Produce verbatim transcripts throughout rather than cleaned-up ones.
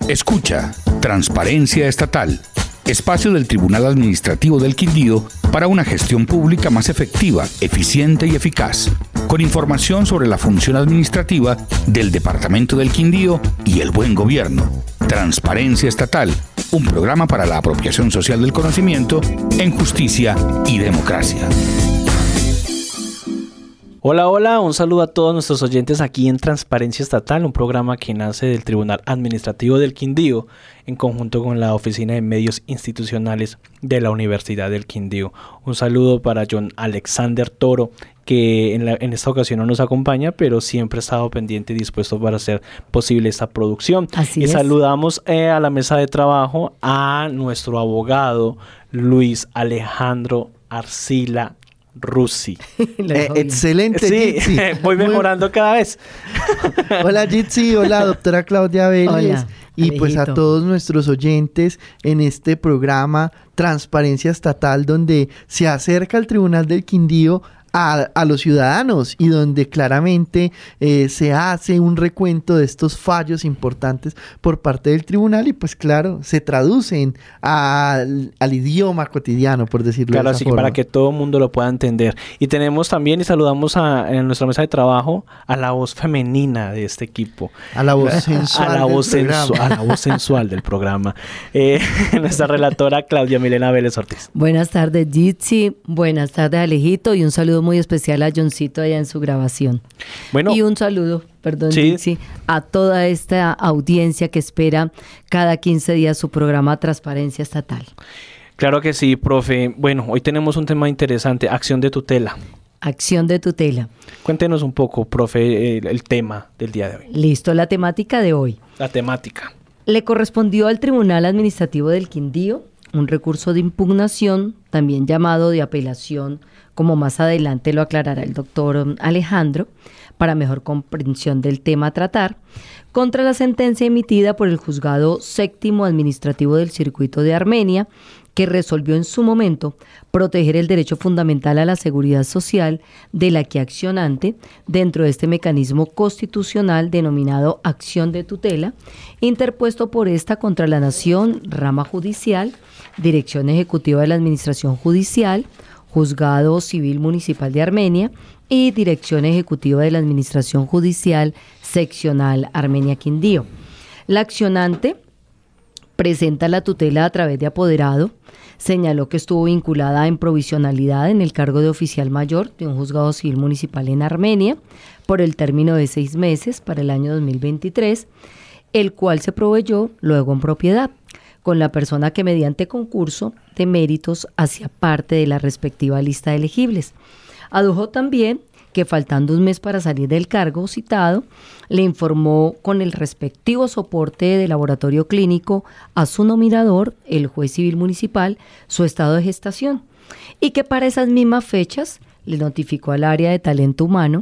Escucha Transparencia Estatal, espacio del Tribunal Administrativo del Quindío para una gestión pública más efectiva, eficiente y eficaz, con información sobre la función administrativa del Departamento del Quindío y el buen gobierno. Transparencia Estatal, un programa para la apropiación social del conocimiento en justicia y democracia. Hola, hola, un saludo a todos nuestros oyentes aquí en Transparencia Estatal, un programa que nace del Tribunal Administrativo del Quindío en conjunto con la Oficina de Medios Institucionales de la Universidad del Quindío. Un saludo para John Alexander Toro, que en, la, en esta ocasión no nos acompaña, pero siempre ha estado pendiente y dispuesto para hacer posible esta producción. Así y es. Saludamos eh, a la mesa de trabajo a nuestro abogado Luis Alejandro Arcila Rusi. Eh, excelente, Sí, Jitsi. voy mejorando cada vez. Hola, Jitsi. Hola, doctora Claudia Vélez. Hola, y pues a Alejito. todos nuestros oyentes en este programa Transparencia Estatal, donde se acerca el Tribunal del Quindío a, a los ciudadanos y donde claramente eh, se hace un recuento de estos fallos importantes por parte del tribunal y pues claro, se traducen al, al idioma cotidiano, por decirlo Claro, de esa así que forma. para que todo el mundo lo pueda entender. Y tenemos también, y saludamos a, en nuestra mesa de trabajo, a la voz femenina de este equipo. A la voz sensual a la del voz programa. sensual, a la voz sensual del programa. Eh, nuestra relatora Claudia Milena Vélez Ortiz. Buenas tardes, Jitsi. Buenas tardes, Alejito. Y un saludo muy especial a Johncito allá en su grabación. Bueno, Y un saludo, perdón, Sí. Jitsi, a toda esta audiencia que espera cada quince días su programa Transparencia Estatal. claro que sí, profe. Bueno, hoy tenemos un tema interesante, acción de tutela. Acción de tutela. Cuéntenos un poco, profe, el, el tema del día de hoy, Listo, la temática de hoy. la temática. Le correspondió al Tribunal Administrativo del Quindío un recurso de impugnación, también llamado de apelación, como más adelante lo aclarará el doctor Alejandro, para mejor comprensión del tema a tratar, contra la sentencia emitida por el Juzgado Séptimo Administrativo del Circuito de Armenia, que resolvió en su momento proteger el derecho fundamental a la seguridad social de la que accionante dentro de este mecanismo constitucional denominado acción de tutela, interpuesto por esta contra la Nación, rama judicial, Dirección Ejecutiva de la Administración Judicial, Juzgado Civil Municipal de Armenia y Dirección Ejecutiva de la Administración Judicial Seccional Armenia-Quindío. La accionante presenta la tutela a través de apoderado, señaló que estuvo vinculada en provisionalidad en el cargo de oficial mayor de un juzgado civil municipal en Armenia por el término de seis meses para el año dos mil veintitrés, el cual se proveyó luego en propiedad, con la persona que mediante concurso de méritos hacía parte de la respectiva lista de elegibles. Adujo también que faltando un mes para salir del cargo citado, le informó con el respectivo soporte de laboratorio clínico a su nominador, el juez civil municipal, su estado de gestación, y que para esas mismas fechas le notificó al área de talento humano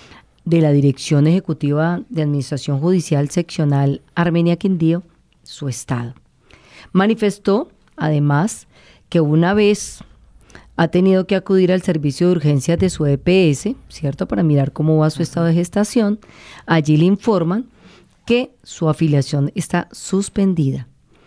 de la Dirección Ejecutiva de Administración Judicial Seccional Armenia-Quindío su estado. Manifestó, además, que una vez ha tenido que acudir al servicio de urgencias de su E P S, ¿cierto?, para mirar cómo va su estado de gestación. Allí le informan que su afiliación está suspendida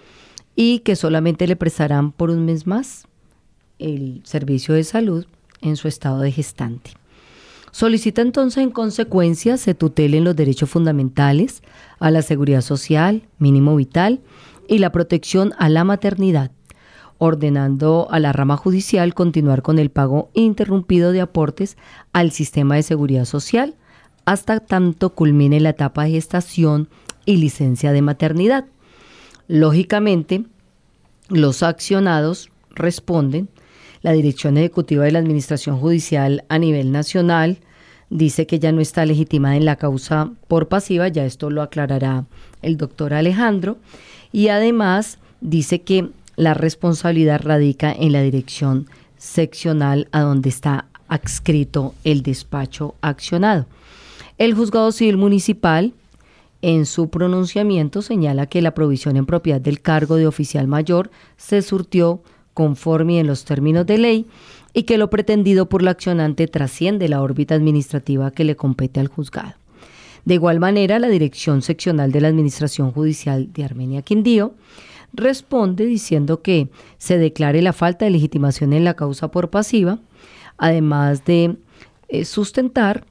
y que solamente le prestarán por un mes más el servicio de salud en su estado de gestante. Solicita entonces en consecuencia se tutelen los derechos fundamentales a la seguridad social, mínimo vital y la protección a la maternidad, ordenando a la rama judicial continuar con el pago interrumpido de aportes al sistema de seguridad social hasta tanto culmine la etapa de gestación y licencia de maternidad. Lógicamente, los accionados responden. La Dirección Ejecutiva de la Administración Judicial a nivel nacional dice que ya no está legitimada en la causa por pasiva, ya esto lo aclarará el doctor Alejandro, y además dice que la responsabilidad radica en la dirección seccional a donde está adscrito el despacho accionado. El Juzgado Civil Municipal, en su pronunciamiento, señala que la provisión en propiedad del cargo de oficial mayor se surtió conforme en los términos de ley y que lo pretendido por la accionante trasciende la órbita administrativa que le compete al juzgado. De igual manera, la Dirección Seccional de la Administración Judicial de Armenia Quindío responde diciendo que se declare la falta de legitimación en la causa por pasiva, además de eh, sustentar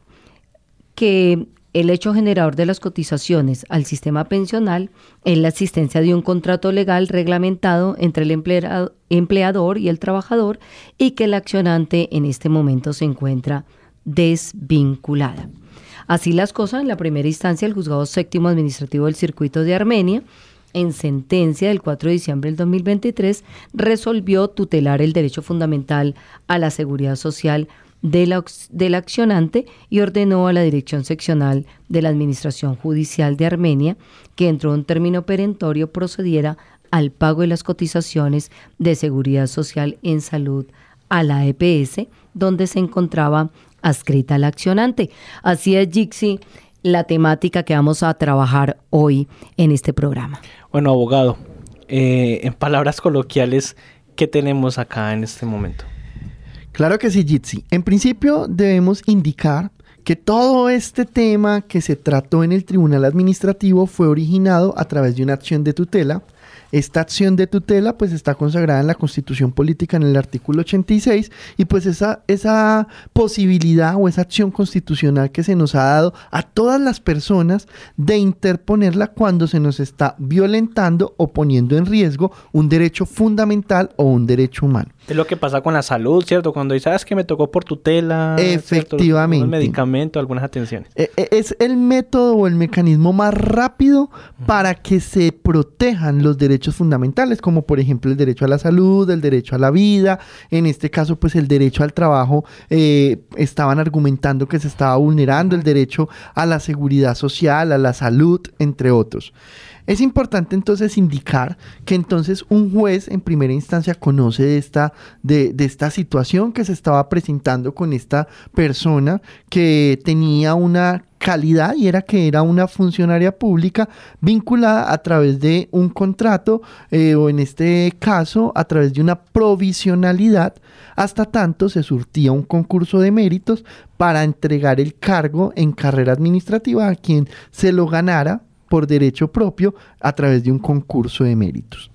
que el hecho generador de las cotizaciones al sistema pensional es la existencia de un contrato legal reglamentado entre el empleado, empleador y el trabajador y que la accionante en este momento se encuentra desvinculada. Así las cosas, en la primera instancia, el Juzgado Séptimo Administrativo del Circuito de Armenia, en sentencia del cuatro de diciembre del dos mil veintitrés, resolvió tutelar el derecho fundamental a la seguridad social del de accionante y ordenó a la Dirección Seccional de la Administración Judicial de Armenia que dentro de un término perentorio procediera al pago de las cotizaciones de seguridad social en salud a la E P S, donde se encontraba adscrita la accionante. Así es, Jixi, la temática que vamos a trabajar hoy en este programa. Bueno, abogado, eh, en palabras coloquiales, ¿qué tenemos acá en este momento? Claro que sí, Jitsi. En principio debemos indicar que todo este tema que se trató en el Tribunal Administrativo fue originado a través de una acción de tutela. Esta acción de tutela pues está consagrada en la Constitución Política en el artículo ochenta y seis y pues esa, esa posibilidad o esa acción constitucional que se nos ha dado a todas las personas de interponerla cuando se nos está violentando o poniendo en riesgo un derecho fundamental o un derecho humano. Es lo que pasa con la salud, ¿cierto? Cuando dices, ¿sabes que me tocó por tutela? Efectivamente. Un medicamento, algunas atenciones. Es el método o el mecanismo más rápido para que se protejan los derechos fundamentales, como por ejemplo el derecho a la salud, el derecho a la vida. En este caso, pues el derecho al trabajo, eh, estaban argumentando que se estaba vulnerando el derecho a la seguridad social, a la salud, entre otros. Es importante entonces indicar que entonces un juez en primera instancia conoce de esta, de, de esta situación que se estaba presentando con esta persona que tenía una calidad y era que era una funcionaria pública vinculada a través de un contrato eh, o en este caso a través de una provisionalidad hasta tanto se surtía un concurso de méritos para entregar el cargo en carrera administrativa a quien se lo ganara por derecho propio a través de un concurso de méritos.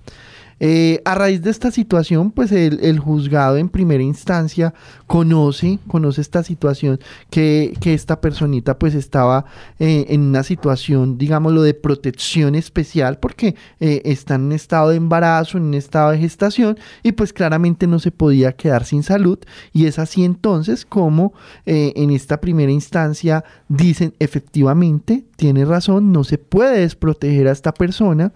Eh, a raíz de esta situación, pues el, el juzgado en primera instancia conoce, conoce esta situación que, que esta personita pues estaba eh, en una situación, digámoslo, de protección especial porque eh, está en un estado de embarazo, en un estado de gestación y pues claramente no se podía quedar sin salud y es así entonces como eh, en esta primera instancia dicen efectivamente, tiene razón, no se puede desproteger a esta persona.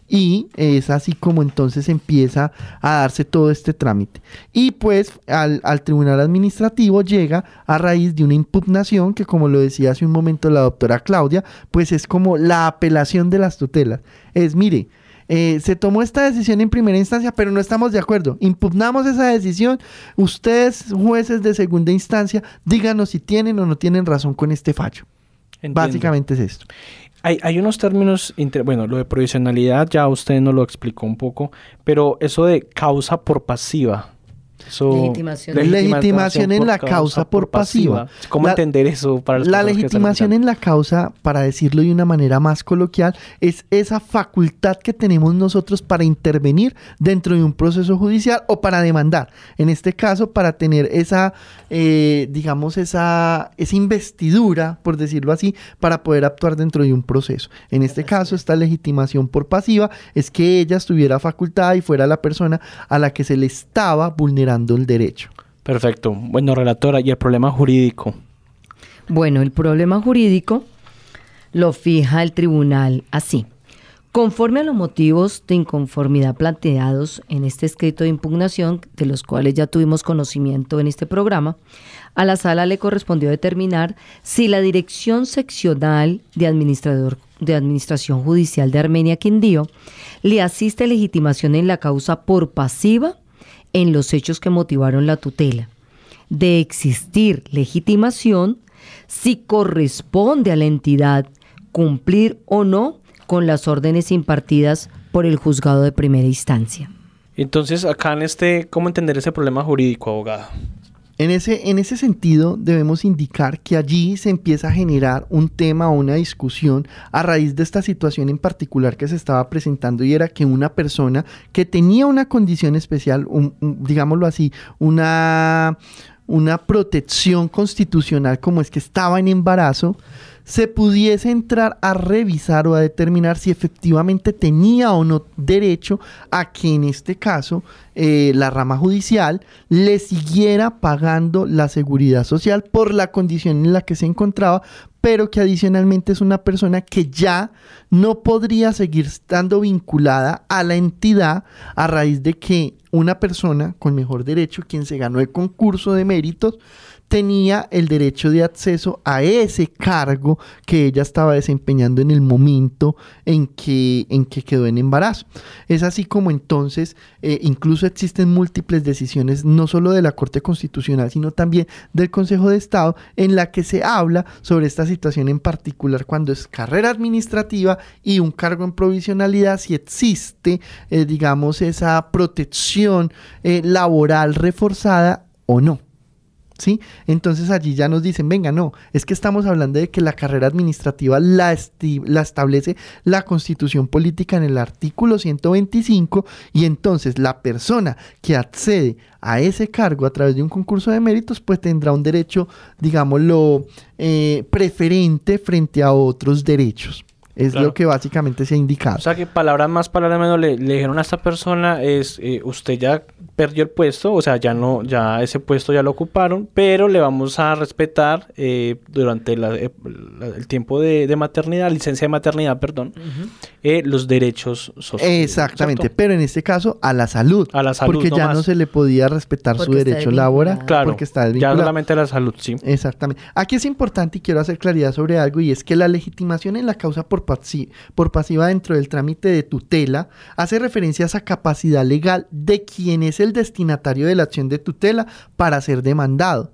Y es así como entonces empieza a darse todo este trámite. Y pues al, al Tribunal Administrativo llega a raíz de una impugnación que, como lo decía hace un momento la doctora Claudia, pues es como la apelación de las tutelas. Es, mire, eh, se tomó esta decisión en primera instancia, pero no estamos de acuerdo. Impugnamos esa decisión. Ustedes, jueces de segunda instancia, díganos si tienen o no tienen razón con este fallo. Entiendo. Básicamente es esto. Hay, hay unos términos, inter... bueno, lo de provisionalidad ya usted nos lo explicó un poco, pero eso de causa por pasiva. Eso... Legitimación. Legitimación, legitimación en la causa, causa por pasiva. pasiva. ¿Cómo la, entender eso para las La legitimación en la causa, para decirlo de una manera más coloquial, es esa facultad que tenemos nosotros para intervenir dentro de un proceso judicial o para demandar. En este caso, para tener esa, eh, digamos, esa, esa investidura, por decirlo así, para poder actuar dentro de un proceso. En este caso, esta legitimación por pasiva es que ella estuviera facultada y fuera la persona a la que se le estaba vulnerando el derecho. Perfecto. Bueno, relatora, ¿y el problema jurídico? Bueno, el problema jurídico lo fija el tribunal así. Conforme a los motivos de inconformidad planteados en este escrito de impugnación, de los cuales ya tuvimos conocimiento en este programa, a la sala le correspondió determinar si la Dirección Seccional de, Administrador, de Administración Judicial de Armenia Quindío le asiste legitimación en la causa por pasiva en los hechos que motivaron la tutela. De existir legitimación, si corresponde a la entidad cumplir o no con las órdenes impartidas por el juzgado de primera instancia. Entonces, acá en este, ¿cómo entender ese problema jurídico, abogada? En ese, en ese sentido, debemos indicar que allí se empieza a generar un tema o una discusión a raíz de esta situación en particular que se estaba presentando, y era que una persona que tenía una condición especial, un, un, digámoslo así, una, una protección constitucional como es que estaba en embarazo, se pudiese entrar a revisar o a determinar si efectivamente tenía o no derecho a que en este caso eh, la rama judicial le siguiera pagando la seguridad social por la condición en la que se encontraba, pero que adicionalmente es una persona que ya no podría seguir estando vinculada a la entidad a raíz de que una persona con mejor derecho, quien se ganó el concurso de méritos, tenía el derecho de acceso a ese cargo que ella estaba desempeñando en el momento en que, en que quedó en embarazo. Es así como entonces eh, incluso existen múltiples decisiones, no solo de la Corte Constitucional, sino también del Consejo de Estado, en la que se habla sobre esta situación en particular cuando es carrera administrativa y un cargo en provisionalidad, si existe, eh, digamos, esa protección eh, laboral reforzada o no. ¿Sí? Entonces allí ya nos dicen, venga, no, es que estamos hablando de que la carrera administrativa la, esti- la establece la Constitución Política en el artículo ciento veinticinco, y entonces la persona que accede a ese cargo a través de un concurso de méritos pues tendrá un derecho, digámoslo, eh, preferente frente a otros derechos. Es claro. Lo que básicamente se ha indicado. O sea que palabras más, palabras menos le, le dijeron a esta persona es, eh, usted ya perdió el puesto, o sea, ya no, ya ese puesto ya lo ocuparon, pero le vamos a respetar eh, durante la, eh, la, el tiempo de, de maternidad, licencia de maternidad, perdón, uh-huh. eh, los derechos sociales. Exactamente, ¿cierto? Pero en este caso a la salud. A la salud, porque no ya más. No se le podía respetar porque su derecho laboral. Claro, porque está desvinculado. Ya solamente a la salud, sí. Exactamente. Aquí es importante y quiero hacer claridad sobre algo, y es que la legitimación en la causa por por pasiva dentro del trámite de tutela hace referencia a esa capacidad legal de quien es el destinatario de la acción de tutela para ser demandado.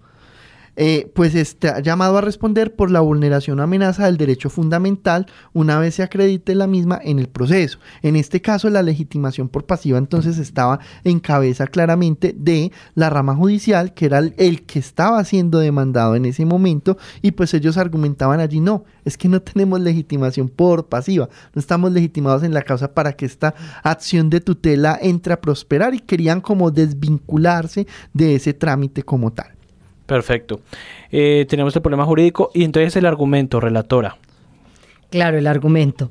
Eh, pues está llamado a responder por la vulneración o amenaza del derecho fundamental una vez se acredite la misma en el proceso. En este caso, la legitimación por pasiva entonces estaba en cabeza claramente de la rama judicial, que era el, el que estaba siendo demandado en ese momento, y pues ellos argumentaban allí, no, es que no tenemos legitimación por pasiva, no estamos legitimados en la causa para que esta acción de tutela entre a prosperar, y querían como desvincularse de ese trámite como tal. Perfecto. Eh, tenemos el problema jurídico y entonces el argumento, relatora. Claro, el argumento.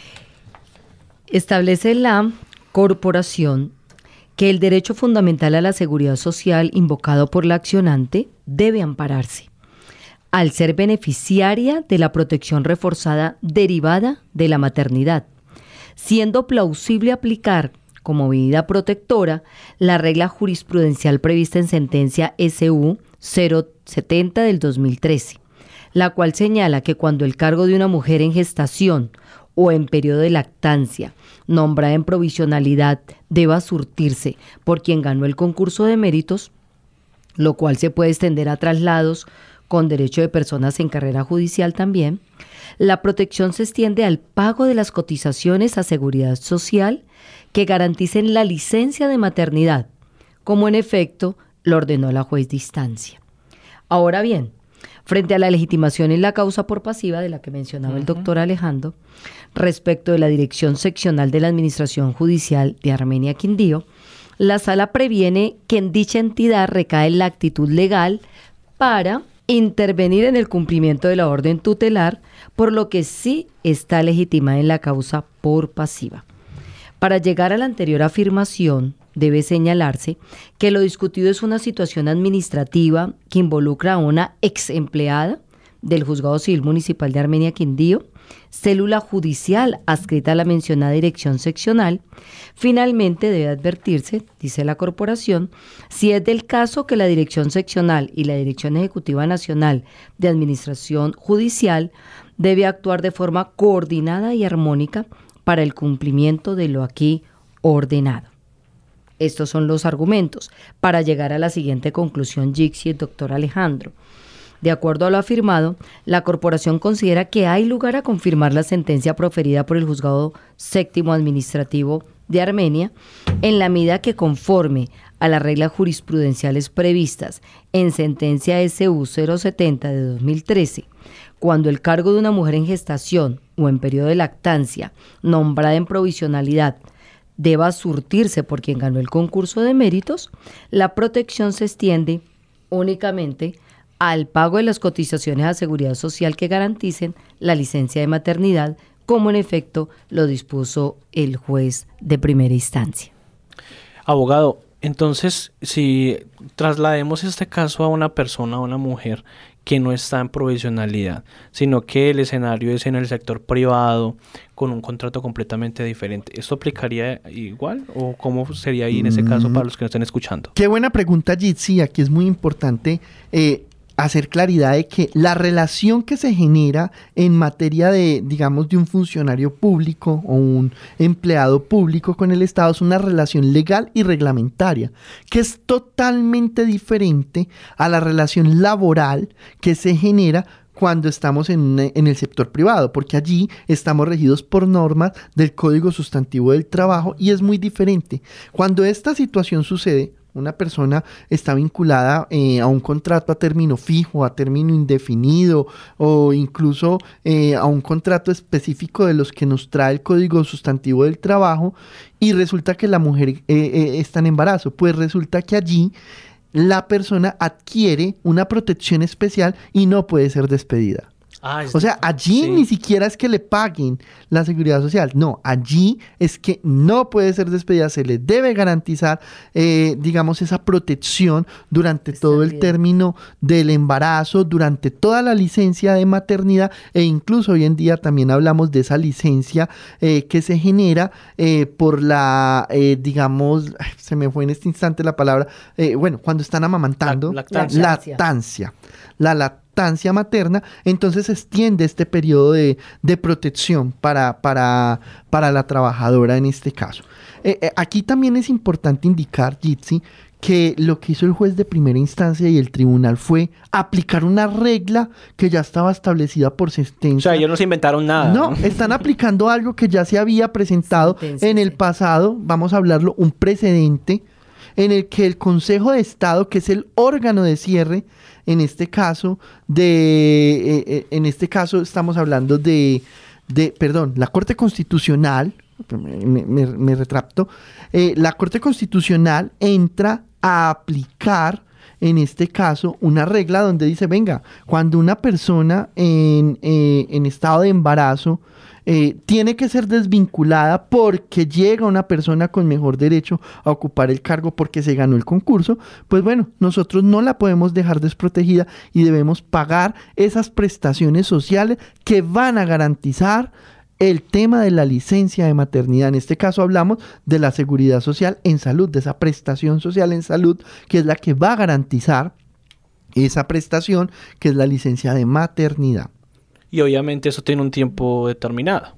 Establece la corporación que el derecho fundamental a la seguridad social invocado por la accionante debe ampararse al ser beneficiaria de la protección reforzada derivada de la maternidad, siendo plausible aplicar como medida protectora la regla jurisprudencial prevista en sentencia S U cero setenta del dos mil trece, la cual señala que cuando el cargo de una mujer en gestación o en periodo de lactancia, nombrada en provisionalidad, deba surtirse por quien ganó el concurso de méritos, lo cual se puede extender a traslados con derecho de personas en carrera judicial también, la protección se extiende al pago de las cotizaciones a seguridad social que garanticen la licencia de maternidad, como en efecto lo ordenó la juez de instancia. Ahora bien, frente a la legitimación en la causa por pasiva de la que mencionaba uh-huh. el doctor Alejandro, respecto de la Dirección Seccional de la Administración Judicial de Armenia Quindío, la Sala previene que en dicha entidad recae la actitud legal para intervenir en el cumplimiento de la orden tutelar, por lo que sí está legitimada en la causa por pasiva. Para llegar a la anterior afirmación, debe señalarse que lo discutido es una situación administrativa que involucra a una ex empleada del Juzgado Civil Municipal de Armenia Quindío, célula judicial adscrita a la mencionada dirección seccional. Finalmente debe advertirse, dice la corporación, si es del caso que la dirección seccional y la Dirección Ejecutiva Nacional de Administración Judicial debe actuar de forma coordinada y armónica para el cumplimiento de lo aquí ordenado. Estos son los argumentos para llegar a la siguiente conclusión, Jixi y el doctor Alejandro. De acuerdo a lo afirmado, la corporación considera que hay lugar a confirmar la sentencia proferida por el Juzgado Séptimo Administrativo de Armenia, en la medida que, conforme a las reglas jurisprudenciales previstas en sentencia S U cero setenta de dos mil trece, cuando el cargo de una mujer en gestación o en periodo de lactancia nombrada en provisionalidad deba surtirse por quien ganó el concurso de méritos, la protección se extiende únicamente al pago de las cotizaciones a seguridad social que garanticen la licencia de maternidad, como en efecto lo dispuso el juez de primera instancia. Abogado, entonces, si traslademos este caso a una persona, a una mujer que no está en provisionalidad, sino que el escenario es en el sector privado, con un contrato completamente diferente, ¿esto aplicaría igual o cómo sería ahí en ese caso para los que nos estén escuchando? Qué buena pregunta, Jitsi. Aquí es muy importante eh, hacer claridad de que la relación que se genera en materia de, digamos, de un funcionario público o un empleado público con el Estado es una relación legal y reglamentaria, que es totalmente diferente a la relación laboral que se genera cuando estamos en, en el sector privado, porque allí estamos regidos por normas del Código Sustantivo del Trabajo y es muy diferente. Cuando esta situación sucede, una persona está vinculada eh, a un contrato a término fijo, a término indefinido o incluso eh, a un contrato específico de los que nos trae el Código Sustantivo del Trabajo y resulta que la mujer eh, eh, está en embarazo. Pues resulta que allí la persona adquiere una protección especial y no puede ser despedida. Ah, o sea, allí sí. Ni siquiera es que le paguen la seguridad social, no, allí es que no puede ser despedida, se le debe garantizar, eh, digamos, esa protección durante Está todo bien. el término del embarazo, durante toda la licencia de maternidad e incluso hoy en día también hablamos de esa licencia eh, que se genera eh, por la, eh, digamos, se me fue en este instante la palabra, eh, bueno, cuando están amamantando, lactancia. lactancia, la lactancia. materna, entonces se extiende este periodo de, de protección para, para, para la trabajadora en este caso. Eh, eh, aquí también es importante indicar, Jitsi, que lo que hizo el juez de primera instancia y el tribunal fue aplicar una regla que ya estaba establecida por sentencia. O sea, ellos no se inventaron nada. No, ¿no? Están aplicando algo que ya se había presentado sentencia, en el sí. pasado, vamos a hablarlo, un precedente en el que el Consejo de Estado, que es el órgano de cierre, en este caso, de, eh, en este caso estamos hablando de, de perdón, la Corte Constitucional, me, me, me retracto, eh, la Corte Constitucional entra a aplicar, en este caso, una regla donde dice, venga, cuando una persona en, eh, en estado de embarazo Eh, tiene que ser desvinculada porque llega una persona con mejor derecho a ocupar el cargo porque se ganó el concurso, pues bueno, nosotros no la podemos dejar desprotegida y debemos pagar esas prestaciones sociales que van a garantizar el tema de la licencia de maternidad. En este caso hablamos de la seguridad social en salud, de esa prestación social en salud que es la que va a garantizar esa prestación que es la licencia de maternidad. Y obviamente eso tiene un tiempo determinado.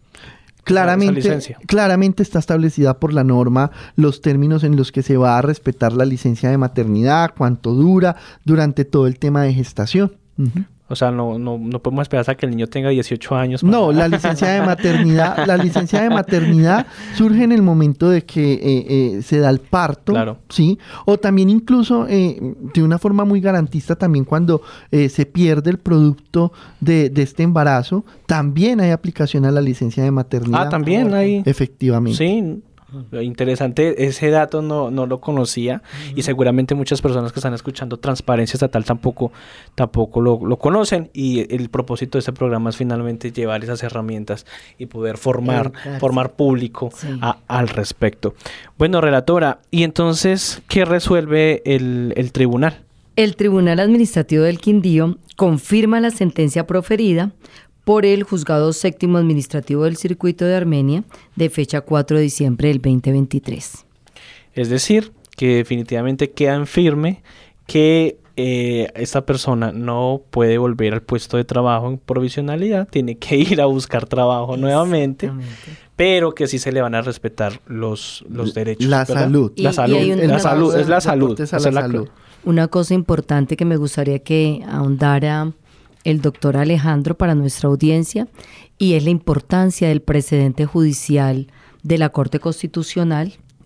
Claramente, claramente está establecida por la norma los términos en los que se va a respetar la licencia de maternidad, cuánto dura, durante todo el tema de gestación. Uh-huh. O sea, no, no, no podemos esperar hasta que el niño tenga dieciocho años. Para... No, la licencia de maternidad, la licencia de maternidad surge en el momento de que eh, eh, se da el parto, claro. ¿sí? O también incluso eh, de una forma muy garantista también cuando eh, se pierde el producto de, de este embarazo, también hay aplicación a la licencia de maternidad. Ah, también hay. Efectivamente. Sí. Interesante, ese dato no, no lo conocía uh-huh. y seguramente muchas personas que están escuchando Transparencia Estatal tampoco, tampoco lo, lo conocen y el propósito de este programa es finalmente llevar esas herramientas y poder formar, Exacto. formar público sí. a, al respecto. Bueno, relatora, ¿y entonces qué resuelve el, el tribunal? El Tribunal Administrativo del Quindío confirma la sentencia proferida por el Juzgado Séptimo Administrativo del Circuito de Armenia de fecha cuatro de diciembre del veinte veintitrés. Es decir, que definitivamente queda en firme que eh, esta persona no puede volver al puesto de trabajo en provisionalidad, tiene que ir a buscar trabajo nuevamente, pero que sí se le van a respetar los, los derechos. La ¿verdad? salud. La y, salud, y la salud, es la salud. Es la salud. Una cosa importante que me gustaría que ahondara el doctor Alejandro para nuestra audiencia, y es la importancia del precedente judicial de la Corte Constitucional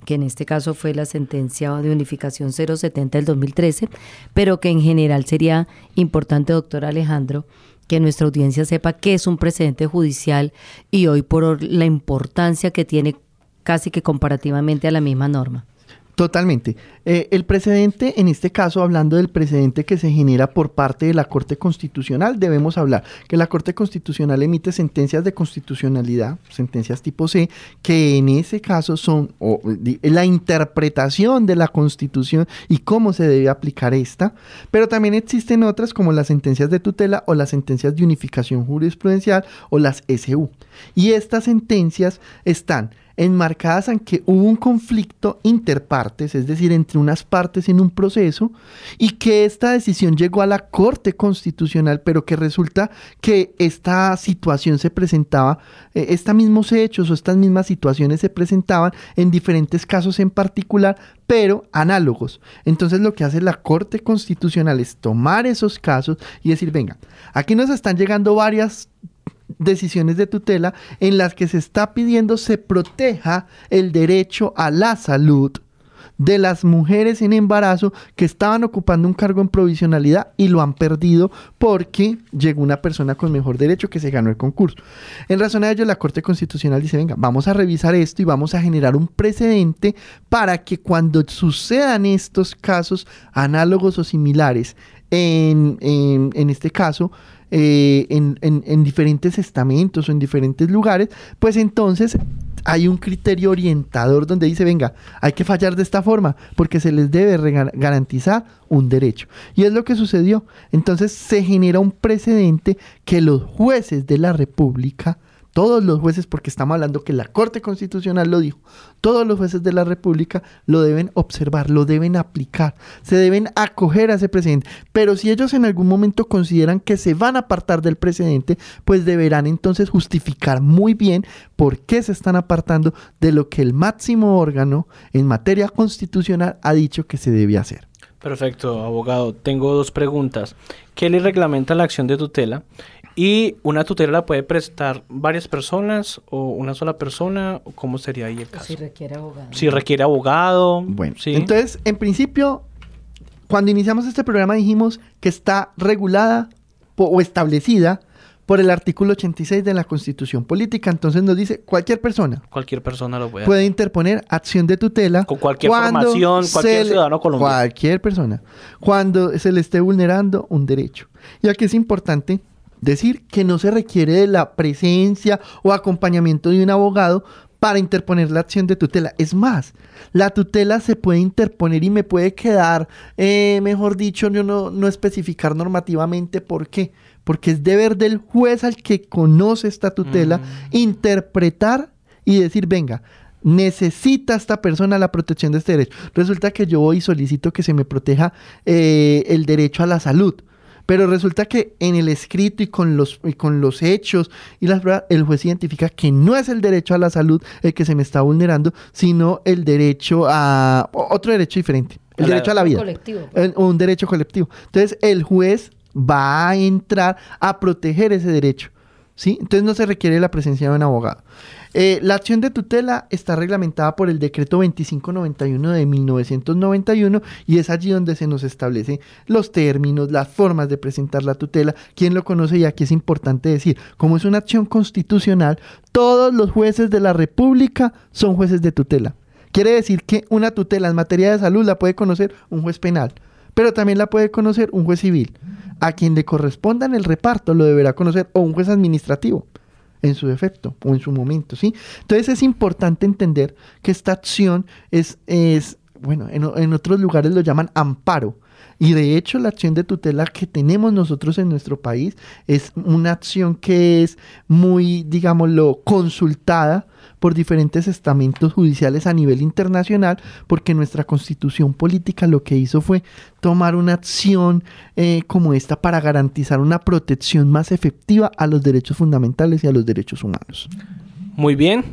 que en este caso fue la sentencia de unificación cero setenta del dos mil trece, pero que en general sería importante, doctor Alejandro, que nuestra audiencia sepa qué es un precedente judicial y hoy por hoy la importancia que tiene casi que comparativamente a la misma norma. Totalmente. Eh, el precedente, en este caso, hablando del precedente que se genera por parte de la Corte Constitucional, debemos hablar que la Corte Constitucional emite sentencias de constitucionalidad, sentencias tipo C, que en ese caso son o, di, la interpretación de la Constitución y cómo se debe aplicar esta, pero también existen otras como las sentencias de tutela o las sentencias de unificación jurisprudencial o las S U. Y estas sentencias están enmarcadas en que hubo un conflicto interpartes, es decir, entre unas partes en un proceso, y que esta decisión llegó a la Corte Constitucional, pero que resulta que esta situación se presentaba, eh, estos mismos hechos o estas mismas situaciones se presentaban en diferentes casos en particular, pero análogos. Entonces lo que hace la Corte Constitucional es tomar esos casos y decir, venga, aquí nos están llegando varias decisiones de tutela en las que se está pidiendo se proteja el derecho a la salud de las mujeres en embarazo que estaban ocupando un cargo en provisionalidad y lo han perdido porque llegó una persona con mejor derecho que se ganó el concurso. En razón a ello, la Corte Constitucional dice, venga, vamos a revisar esto y vamos a generar un precedente para que cuando sucedan estos casos análogos o similares, en, en, en este caso, Eh, en, en, en diferentes estamentos o en diferentes lugares, pues entonces hay un criterio orientador donde dice, venga, hay que fallar de esta forma porque se les debe rega- garantizar un derecho. Y es lo que sucedió. Entonces se genera un precedente que los jueces de la República, todos los jueces, porque estamos hablando que la Corte Constitucional lo dijo, todos los jueces de la República lo deben observar, lo deben aplicar, se deben acoger a ese precedente. Pero si ellos en algún momento consideran que se van a apartar del precedente, pues deberán entonces justificar muy bien por qué se están apartando de lo que el máximo órgano en materia constitucional ha dicho que se debe hacer. Perfecto, abogado. Tengo dos preguntas. ¿Qué le reglamenta la acción de tutela? ¿Y una tutela la puede prestar varias personas o una sola persona? ¿Cómo sería ahí el caso? Si requiere abogado. Si requiere abogado. Bueno, ¿sí? Entonces, en principio, cuando iniciamos este programa dijimos que está regulada po- o establecida por el artículo ochenta y seis de la Constitución Política. Entonces nos dice, cualquier persona Cualquier persona lo puede puede hacer. interponer acción de tutela. Con cualquier cuando formación, cualquier se le- ciudadano colombiano. Cualquier persona. Cuando se le esté vulnerando un derecho. Y aquí es importante decir que no se requiere de la presencia o acompañamiento de un abogado para interponer la acción de tutela. Es más, la tutela se puede interponer y me puede quedar, eh, mejor dicho, yo no, no especificar normativamente por qué. Porque es deber del juez al que conoce esta tutela Mm. interpretar y decir, venga, necesita esta persona la protección de este derecho. Resulta que yo voy y solicito que se me proteja eh, el derecho a la salud. Pero resulta que en el escrito y con los, y con los hechos y las pruebas, el juez identifica que no es el derecho a la salud el que se me está vulnerando, sino el derecho a otro derecho diferente, el A la- derecho a la vida, colectivo, pues. el- un derecho colectivo. Entonces el juez va a entrar a proteger ese derecho, ¿sí? Entonces no se requiere la presencia de un abogado. Eh, la acción de tutela está reglamentada por el decreto veinticinco noventa y uno de mil novecientos noventa y uno y es allí donde se nos establecen los términos, las formas de presentar la tutela, quién lo conoce, y aquí es importante decir, como es una acción constitucional, todos los jueces de la República son jueces de tutela. Quiere decir que una tutela en materia de salud la puede conocer un juez penal, pero también la puede conocer un juez civil. A quien le corresponda en el reparto lo deberá conocer o un juez administrativo, en su defecto o en su momento, ¿sí? Entonces es importante entender que esta acción es, es bueno, en, en otros lugares lo llaman amparo. Y de hecho la acción de tutela que tenemos nosotros en nuestro país es una acción que es muy, digámoslo, consultada por diferentes estamentos judiciales a nivel internacional, porque nuestra Constitución Política lo que hizo fue tomar una acción eh, como esta para garantizar una protección más efectiva a los derechos fundamentales y a los derechos humanos. Muy bien,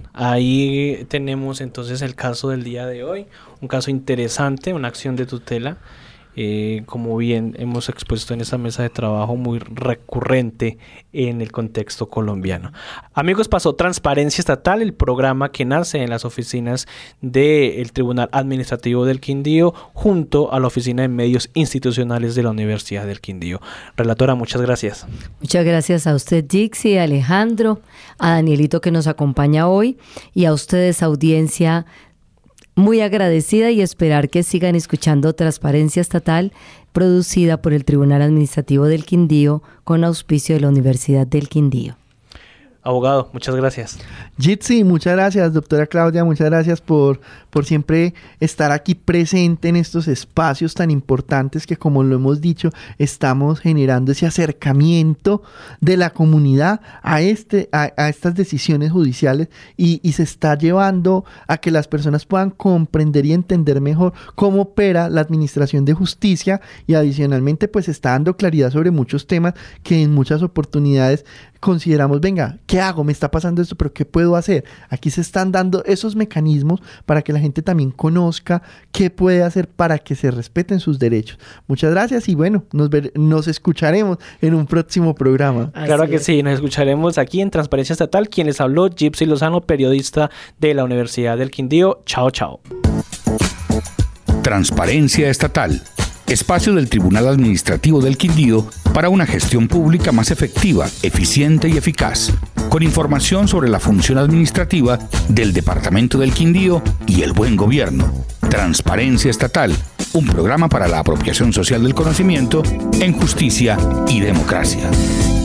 ahí tenemos entonces el caso del día de hoy, un caso interesante, una acción de tutela. eh, como bien hemos expuesto en esta mesa de trabajo, muy recurrente en el contexto colombiano. Amigos, pasó Transparencia Estatal, el programa que nace en las oficinas del Tribunal Administrativo del Quindío junto a la Oficina de Medios Institucionales de la Universidad del Quindío. Relatora, muchas gracias. Muchas gracias a usted, Jixi, a Alejandro, a Danielito que nos acompaña hoy y a ustedes, audiencia, muy agradecida y esperar que sigan escuchando Transparencia Estatal, producida por el Tribunal Administrativo del Quindío con auspicio de la Universidad del Quindío. Abogado, muchas gracias. Jitsi, muchas gracias, doctora Claudia, muchas gracias por, por siempre estar aquí presente en estos espacios tan importantes que, como lo hemos dicho, estamos generando ese acercamiento de la comunidad a, este, a, a estas decisiones judiciales y, y se está llevando a que las personas puedan comprender y entender mejor cómo opera la administración de justicia y adicionalmente pues está dando claridad sobre muchos temas que en muchas oportunidades consideramos, venga, ¿qué hago? Me está pasando esto, pero ¿qué puedo hacer? Aquí se están dando esos mecanismos para que la gente también conozca qué puede hacer para que se respeten sus derechos. Muchas gracias y bueno, nos, ver, nos escucharemos en un próximo programa. Así claro que es. Sí, nos escucharemos aquí en Transparencia Estatal. Quien les habló, Jitsi Lozano, periodista de la Universidad del Quindío. Chao, chao. Transparencia Estatal. Espacio del Tribunal Administrativo del Quindío para una gestión pública más efectiva, eficiente y eficaz, con información sobre la función administrativa del Departamento del Quindío y el buen gobierno. Transparencia Estatal, un programa para la apropiación social del conocimiento en justicia y democracia.